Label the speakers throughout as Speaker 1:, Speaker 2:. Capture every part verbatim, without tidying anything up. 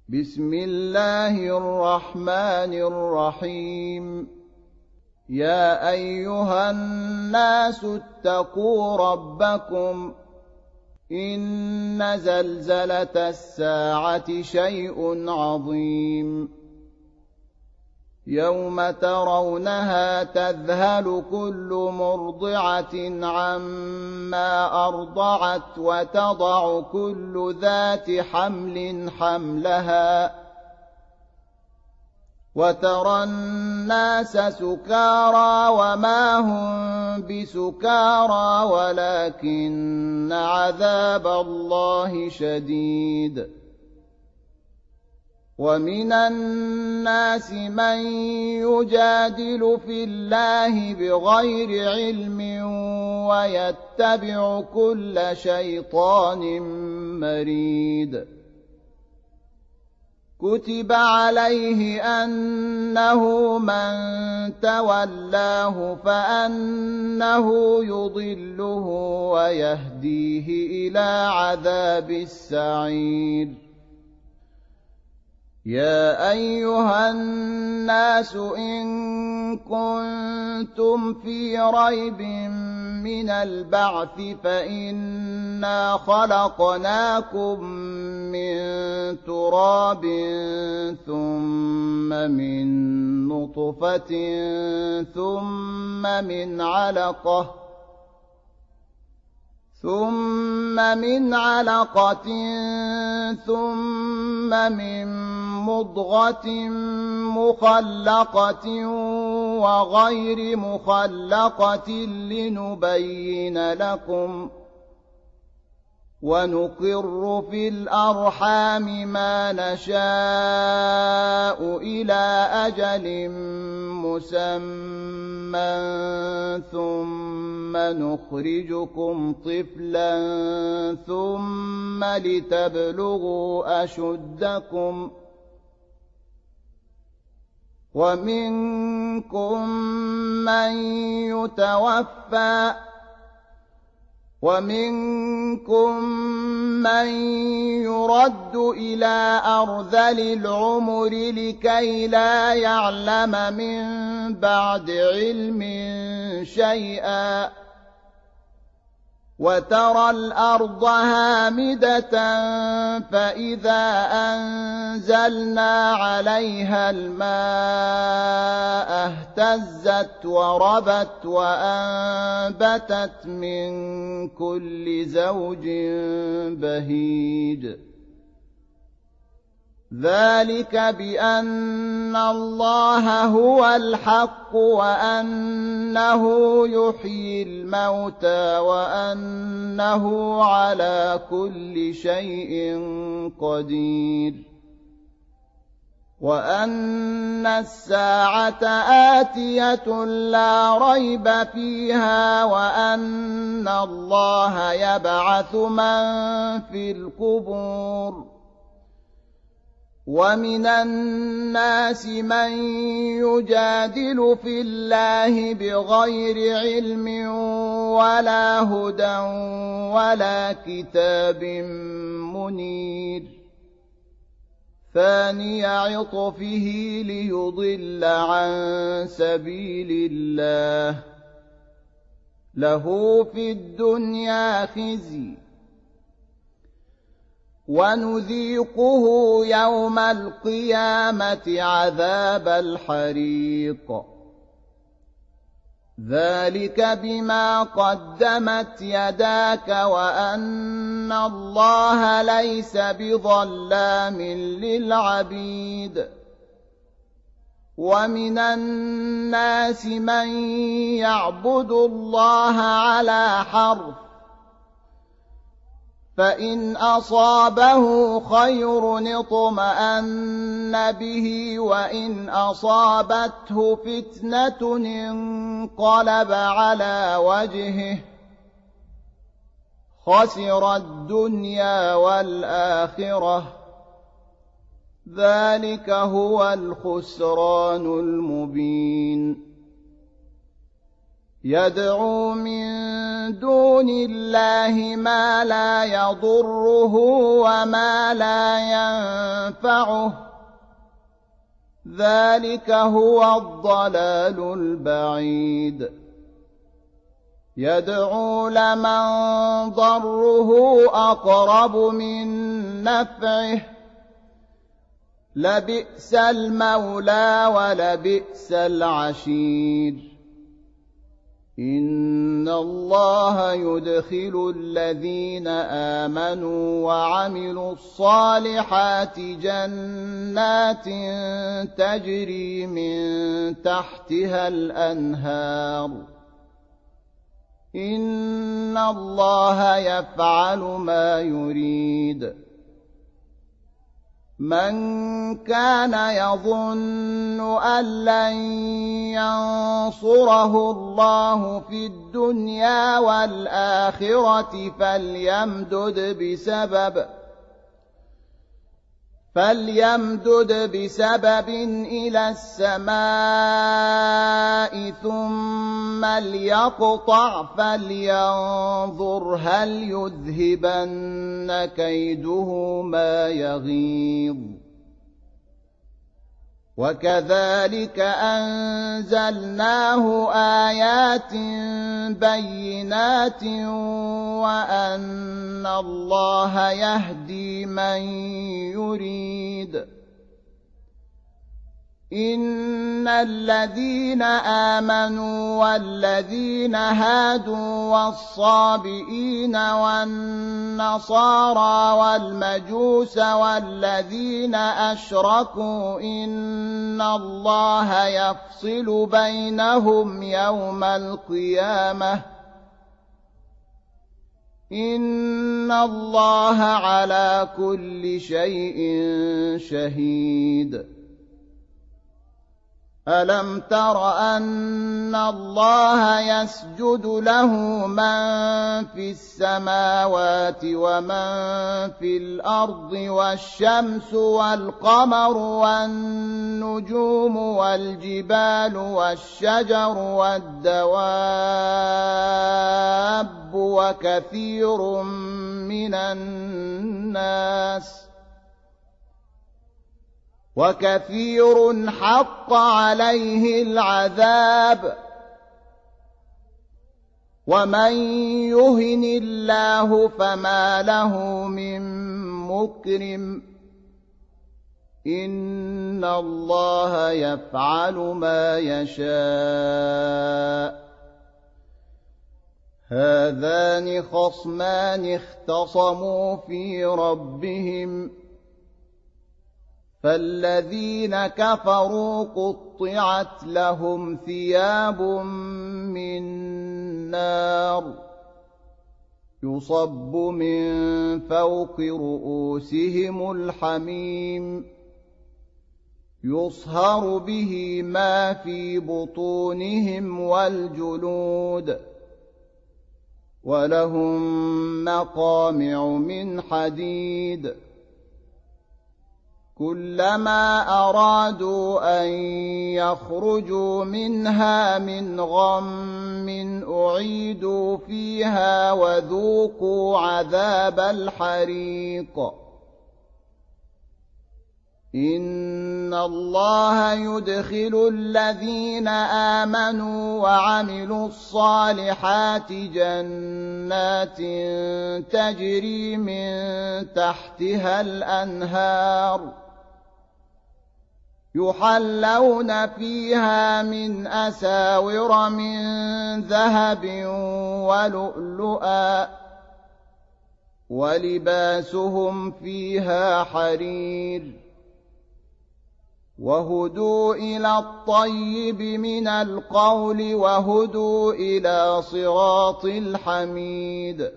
Speaker 1: بسم الله الرحمن الرحيم يا أيها الناس اتقوا ربكم إن زلزلة الساعة شيء عظيم يوم ترونها تذهل كل مرضعة عما أرضعت وتضع كل ذات حمل حملها وترى الناس سكارى وما هم بسكارى ولكن عذاب الله شديد ومن الناس من يجادل في الله بغير علم ويتبع كل شيطان مريد كتب عليه أنه من تولاه فأنه يضله ويهديه إلى عذاب السعير يا أيها الناس إن كنتم في ريب من البعث فإنا خلقناكم من تراب ثم من نطفة ثم من علقة ثم من علقة ثم من مضغة مخلقة وغير مخلقة لنبين لكم ونقر في الأرحام ما نشاء إلى أجل مسمى ثم نخرجكم طفلا ثم لتبلغوا أشدكم ومنكم من يتوفى ومنكم من يرد إلى أرذل العمر لكي لا يعلم من بعد علم شيئا وترى الأرض هامدة فإذا أنزلنا عليها الماء اهتزت وربت وأنبتت من كل زوج بهيج ذلك بأن الله هو الحق وأنه يحيي الموتى وأنه على كل شيء قدير وأن الساعة آتية لا ريب فيها وأن الله يبعث من في القبور ومن الناس من يجادل في الله بغير علم ولا هدى ولا كتاب منير ثاني عطفه ليضل عن سبيل الله له في الدنيا خزي ونذيقه يوم القيامة عذاب الحريق ذلك بما قدمت يداك وأن الله ليس بظلام للعبيد ومن الناس من يعبد الله على حرف فإن أصابه خير اطمأن به وإن أصابته فتنة انقلب على وجهه خسر الدنيا والآخرة ذلك هو الخسران المبين يدعو من دون الله ما لا يضره وما لا ينفعه، ذلك هو الضلال البعيد. يدعو لمن ضره أقرب من نفعه، لبئس المولى ولبئس العشير. إن الله يدخل الذين آمنوا وعملوا الصالحات جنات تجري من تحتها الأنهار، إن الله يفعل ما يريد. من كان يظن أن لن ينصره الله في الدنيا والآخرة فليمدد بسبب فليمدد بسبب إلى السماء ثم ليقطع فلينظر هل يذهبن كيده ما يغيظ. وكذلك أنزلناه آيات بينات وأن الله يهدي من يريد. إن الذين آمنوا والذين هادوا والصابئين والنصارى والمجوس والذين أشركوا إن الله يفصل بينهم يوم القيامة، إن الله على كل شيء شهيد. ألم تر أن الله يسجد له من في السماوات ومن في الأرض والشمس والقمر والنجوم والجبال والشجر والدواب وكثير من الناس وكثير حق عليه العذاب ومن يهن الله فما له من مكرم إن الله يفعل ما يشاء. هذان خصمان اختصموا في ربهم فالذين كفروا قطعت لهم ثياب من نار يصب من فوق رؤوسهم الحميم يصهر به ما في بطونهم والجلود ولهم مقامع من حديد كلما أرادوا أن يخرجوا منها من غم أعيدوا فيها وذوقوا عذاب الحريق. إن الله يدخل الذين آمنوا وعملوا الصالحات جنات تجري من تحتها الأنهار يحلون فيها من أساور من ذهب ولؤلؤا ولباسهم فيها حرير وهدوا إلى الطيب من القول وهدوا إلى صراط الحميد.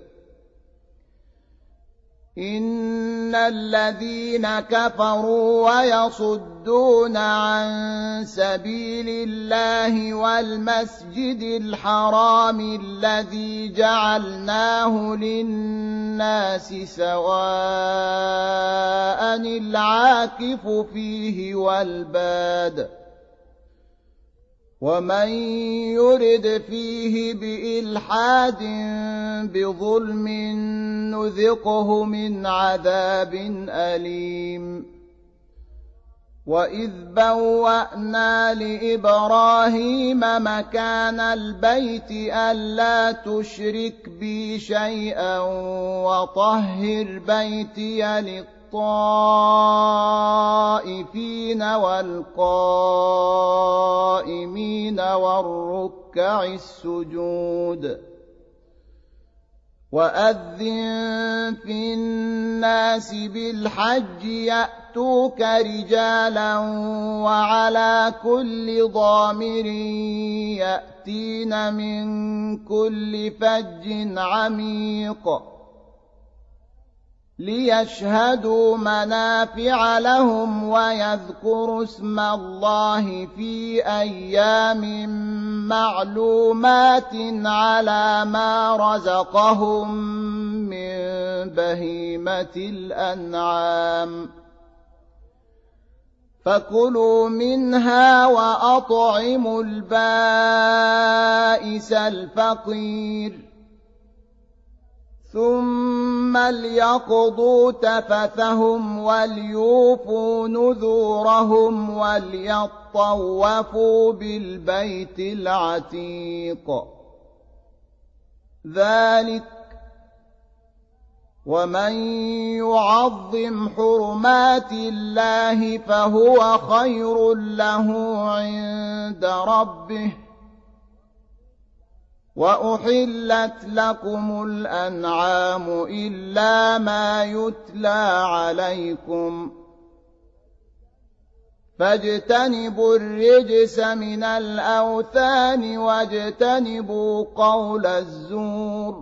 Speaker 1: إن الذين كفروا ويصدون عن سبيل الله والمسجد الحرام الذي جعلناه للناس سواء العاكف فيه والباد ومن يرد فيه بإلحاد بظلم نذقه من عذاب أليم وإذ بوأنا لإبراهيم مكان البيت ألا تشرك بي شيئا وطهر بيتي للطائفين والقائمين والركع السجود وأذن في الناس بالحج يأتوك رجالا وعلى كل ضامر يأتين من كل فج عميق ليشهدوا منافع لهم ويذكروا اسم الله في أيام معلومات على ما رزقهم من بهيمة الأنعام فكلوا منها وأطعموا البائس الفقير ثم ليقضوا تفثهم وليوفوا نذورهم وليطوفوا بالبيت العتيق ذلك ومن يعظم حرمات الله فهو خير له عند ربه وأحلت لكم الأنعام إلا ما يتلى عليكم فاجتنبوا الرجس من الأوثان واجتنبوا قول الزور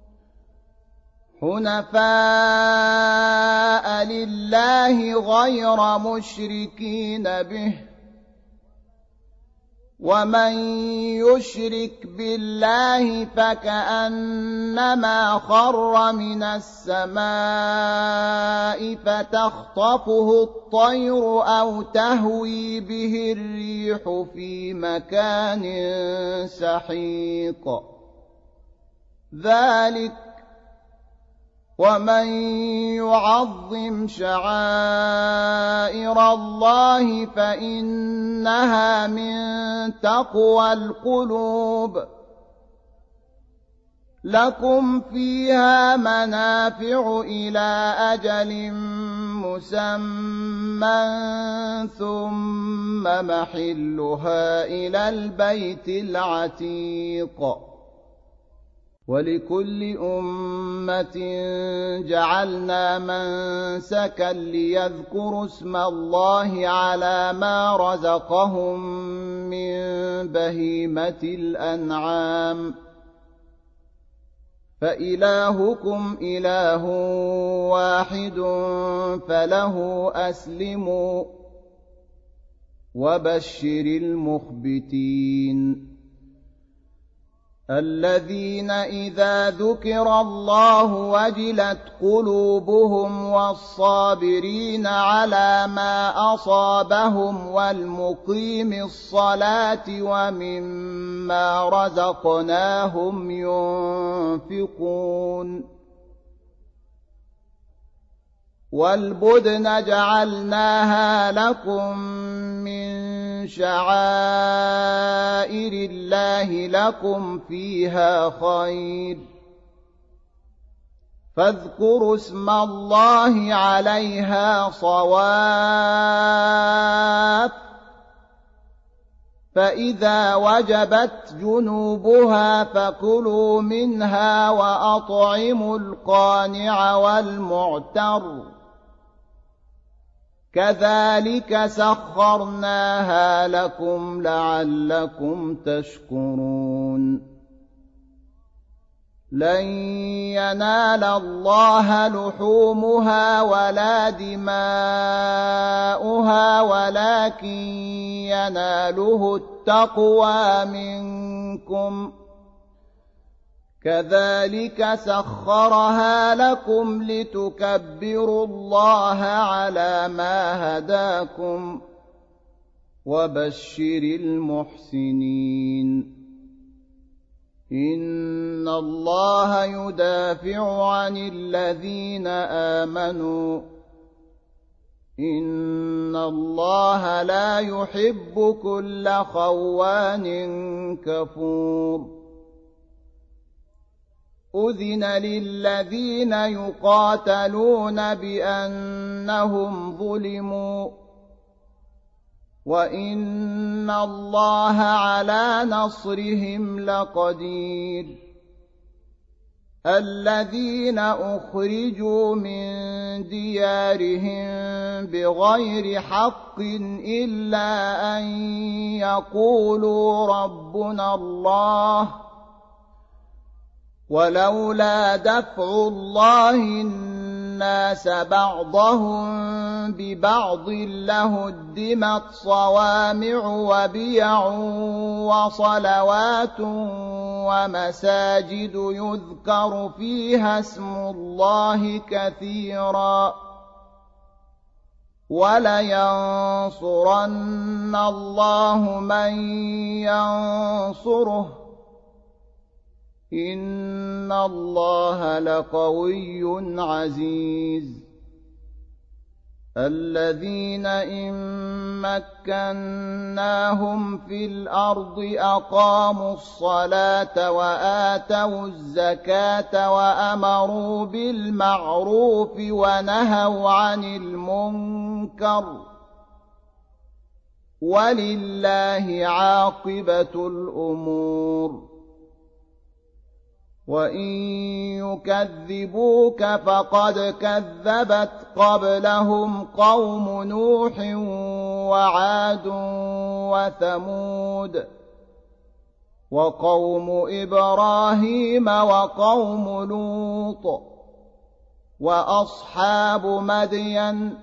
Speaker 1: حنفاء لله غير مشركين به ومن يشرك بالله فكأنما خر من السماء فتخطفه الطير أو تهوي به الريح في مكان سحيق ذلك ومن يعظم شعائر الله فإنها من تقوى القلوب لكم فيها منافع إلى أجل مسمى ثم محلها إلى البيت العتيق ولكل أمة جعلنا منسكا ليذكروا اسم الله على ما رزقهم من بهيمة الأنعام فإلهكم إله واحد فله أسلموا وبشر المخبتين الذين إذا ذكر الله وجلت قلوبهم والصابرين على ما أصابهم والمقيم الصلاة ومما رزقناهم ينفقون والبدن جعلناها لكم من شعائر الله لكم فيها خير فاذكروا اسم الله عليها صواف فإذا وجبت جنوبها فكلوا منها وأطعموا القانع والمعتر كذلك سخرناها لكم لعلكم تشكرون لن ينال الله لحومها ولا دماؤها ولكن يناله التقوى منكم كذلك سخرها لكم لتكبروا الله على ما هداكم وبشر المحسنين إن الله يدافع عن الذين آمنوا إن الله لا يحب كل خوان كفور أذن للذين يقاتلون بأنهم ظلموا وإن الله على نصرهم لقدير الذين أخرجوا من ديارهم بغير حق إلا أن يقولوا ربنا الله ولولا دفع الله الناس بعضهم ببعض لهدمت صوامع وبيع وصلوات ومساجد يذكر فيها اسم الله كثيرا ولينصرن الله من ينصره إن الله لقوي عزيز الذين إن مكناهم في الأرض أقاموا الصلاة وآتوا الزكاة وأمروا بالمعروف ونهوا عن المنكر ولله عاقبة الأمور وإن يكذبوك فقد كذبت قبلهم قوم نوح وعاد وثمود وقوم إبراهيم وقوم لوط وأصحاب مدين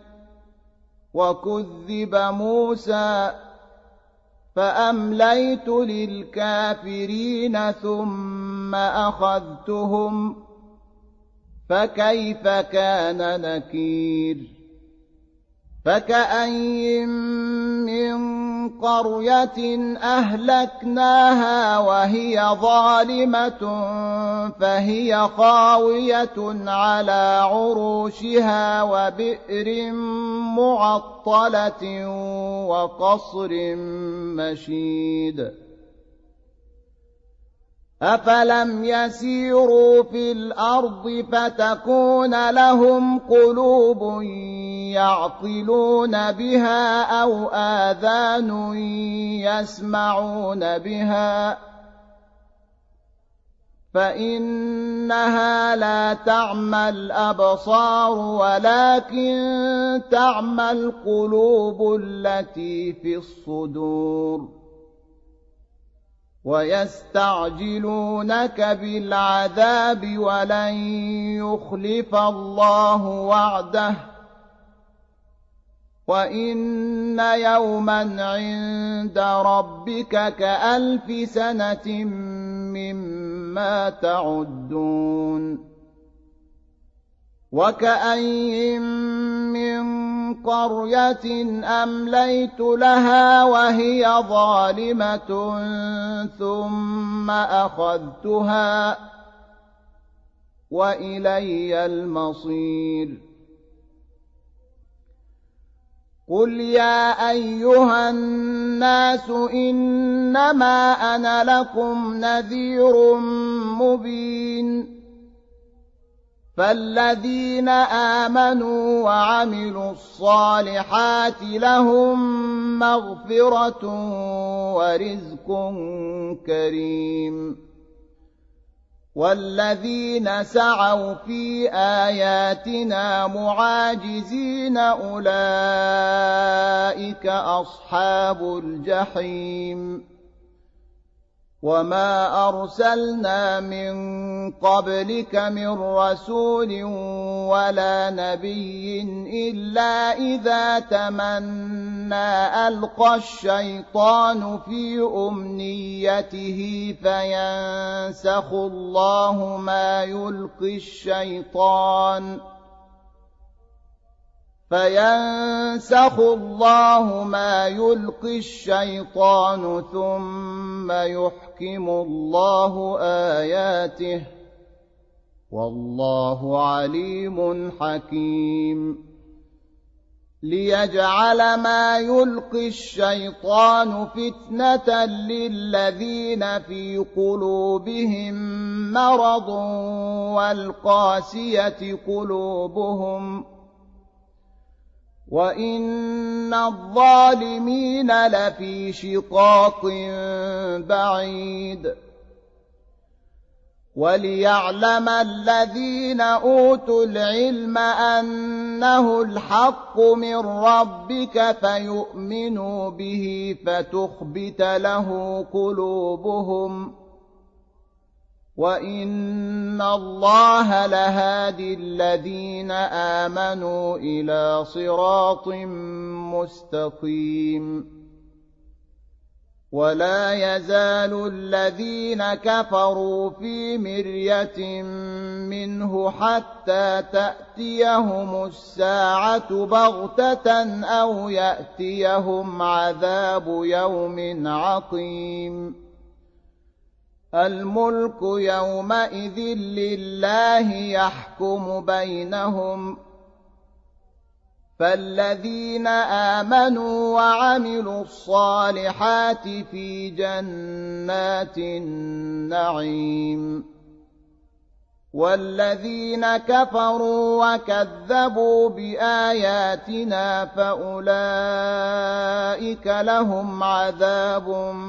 Speaker 1: وكذب موسى فأمليت للكافرين ثم أخذتهم فكيف كان نكير فكأين من قرية أهلكناها وهي ظالمة فهي خاوية على عروشها وبئر معطلة وقصر مشيد أفلم يسيروا في الأرض فتكون لهم قلوب يعقلون بها أو آذان يسمعون بها فإنها لا تعمى الأبصار ولكن تعمى القلوب التي في الصدور ويستعجلونك بالعذاب ولن يخلف الله وعده وإن يوما عند ربك كألف سنة مما تعدون وكأين من قرية أمليت لها وهي ظالمة ثم أخذتها وإلي المصير قل يا أيها الناس إنما أنا لكم نذير مبين فالذين آمنوا وعملوا الصالحات لهم مغفرة ورزق كريم والذين سعوا في آياتنا معاجزين أولئك أصحاب الجحيم وما أرسلنا من قبلك من رسول ولا نبي إلا إذا تمنى ألقى الشيطان في أمنيته فينسخ الله ما يلقي الشيطان فينسخ الله ما يلقي الشيطان ثم يحكم الله آياته والله عليم حكيم ليجعل ما يلقي الشيطان فتنة للذين في قلوبهم مرض والقاسية قلوبهم وإن الظالمين لفي شقاق بعيد وليعلم الذين أوتوا العلم أنه الحق من ربك فيؤمنوا به فتخبت له قلوبهم وإن الله لهادي الذين آمنوا إلى صراط مستقيم ولا يزال الذين كفروا في مرية منه حتى تأتيهم الساعة بغتة أو يأتيهم عذاب يوم عقيم الملك يومئذ لله يحكم بينهم فالذين آمنوا وعملوا الصالحات في جنات النعيم والذين كفروا وكذبوا بآياتنا فأولئك لهم عذاب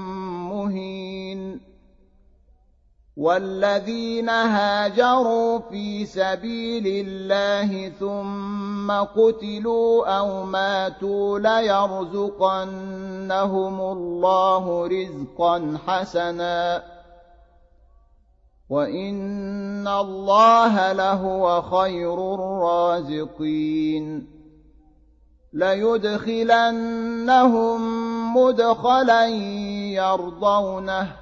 Speaker 1: مهين والذين هاجروا في سبيل الله ثم قتلوا أو ماتوا ليرزقنهم الله رزقا حسنا وإن الله لهو خير الرازقين ليدخلنهم مدخلا يرضونه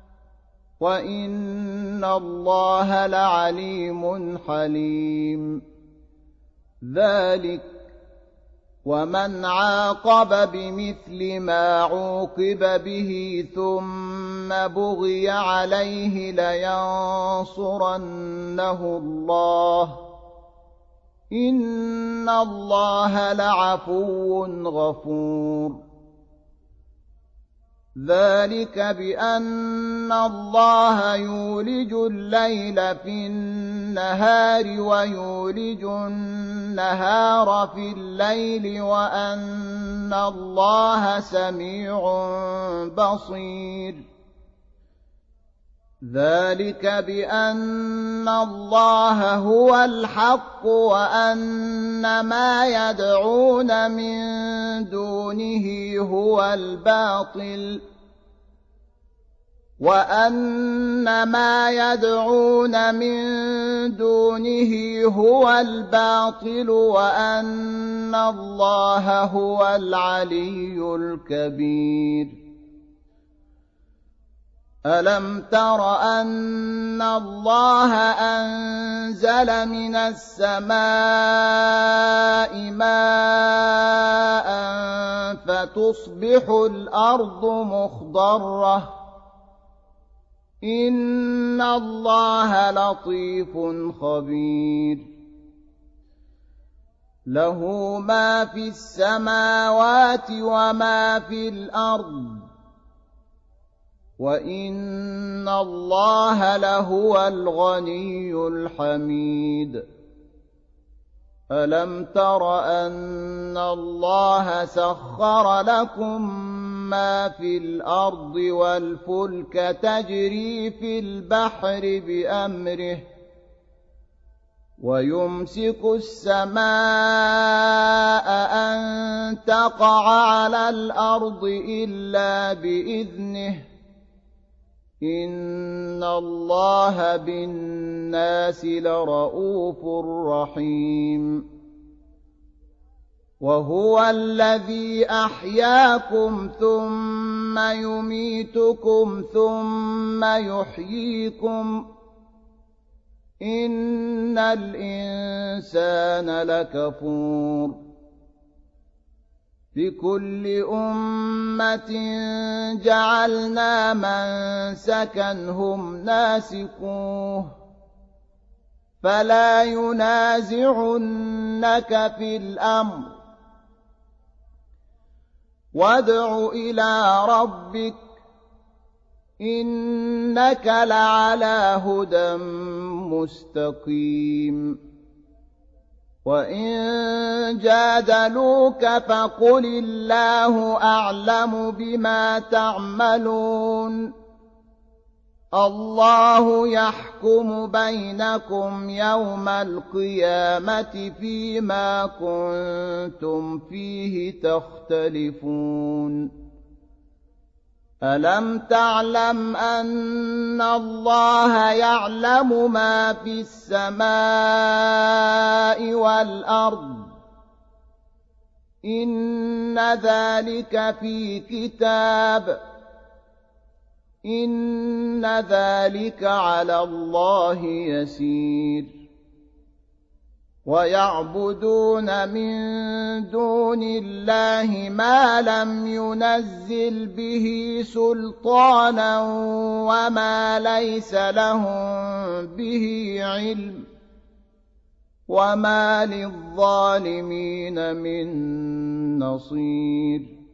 Speaker 1: وإن الله لعليم حليم ذلك ومن عاقب بمثل ما عوقب به ثم بغي عليه لينصرنه الله إن الله لعفو غفور ذلك بأن الله يولج الليل في النهار ويولج النهار في الليل وأن الله سميع بصير ذلك بأن الله هو الحق وأن ما يدعون من دونه هو الباطل وأن ما يدعون من دونه هو الباطل وأن الله هو العلي الكبير ألم تر أن الله أنزل من السماء ماء فتصبح الأرض مخضرة إن الله لطيف خبير له ما في السماوات وما في الأرض وإن الله لهو الغني الحميد ألم تر أن الله سخر لكم ما في الأرض والفلك تجري في البحر بأمره ويمسك السماء أن تقع على الأرض إلا بإذنه إن الله بالناس لرءوف رحيم وهو الذي أحياكم ثم يميتكم ثم يحييكم إن الإنسان لكفور لكل أمة جعلنا منسكا هم ناسكوه فلا ينازعنك في الأمر وادع إلى ربك إنك لعلى هدى مستقيم وإن جادلوك فقل الله أعلم بما تعملون الله يحكم بينكم يوم القيامة فيما كنتم فيه تختلفون ألم تعلم أن الله يعلم ما في السماء والأرض إن ذلك في كتاب إن ذلك على الله يسير ويعبدون من دون الله ما لم ينزل به سلطانا وما ليس لهم به علم وما للظالمين من نصير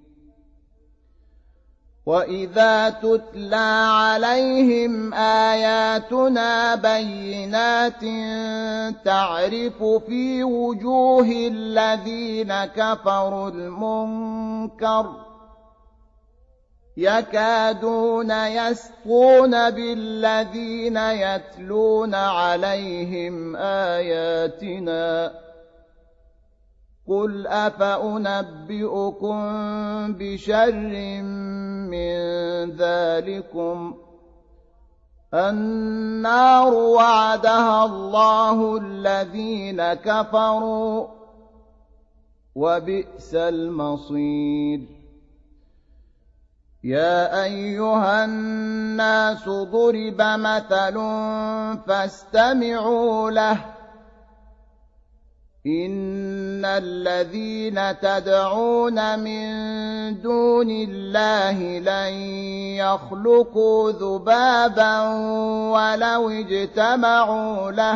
Speaker 1: وإذا تتلى عليهم آياتنا بينات تعرف في وجوه الذين كفروا المنكر يكادون يسطون بالذين يتلون عليهم آياتنا قل أفأنبئكم بشر من ذلكم النار وعدها الله الذين كفروا وبئس المصير يا أيها الناس ضرب مثل فاستمعوا له إن الذين تدعون من دون الله لن يخلقوا ذبابا ولو اجتمعوا له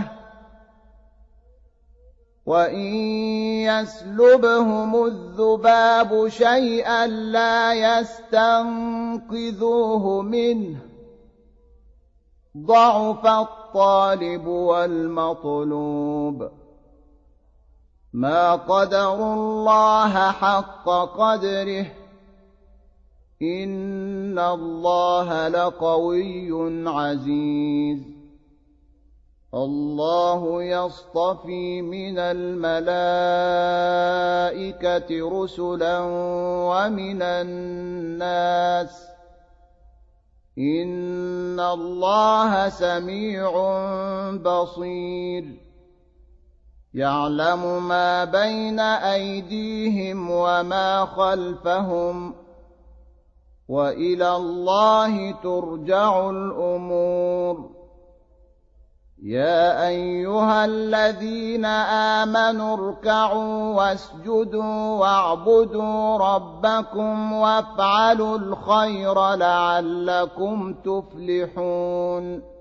Speaker 1: وإن يسلبهم الذباب شيئا لا يستنقذوه منه ضعف الطالب والمطلوب ما قدروا الله حق قدره إن الله لقوي عزيز الله يصطفي من الملائكة رسلا ومن الناس إن الله سميع بصير يعلم ما بين أيديهم وما خلفهم وإلى الله ترجع الأمور يا أيها الذين آمنوا اركعوا واسجدوا واعبدوا ربكم وافعلوا الخير لعلكم تفلحون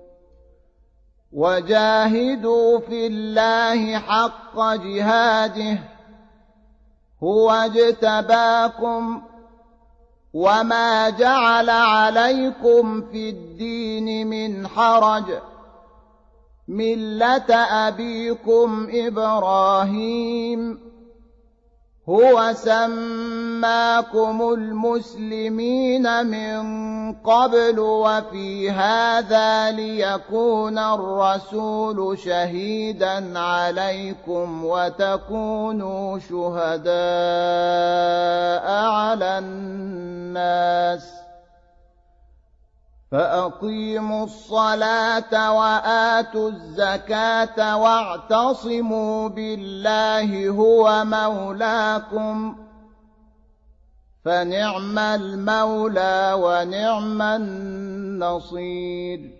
Speaker 1: وجاهدوا في الله حق جهاده هو اجتباكم وما جعل عليكم في الدين من حرج ملة أبيكم إبراهيم هو سماكم المسلمين من قبل وفي هذا ليكون الرسول شهيدا عليكم وتكونوا شهداء على الناس فأقيموا الصلاة وآتوا الزكاة واعتصموا بالله هو مولاكم فنعم المولى ونعم النصير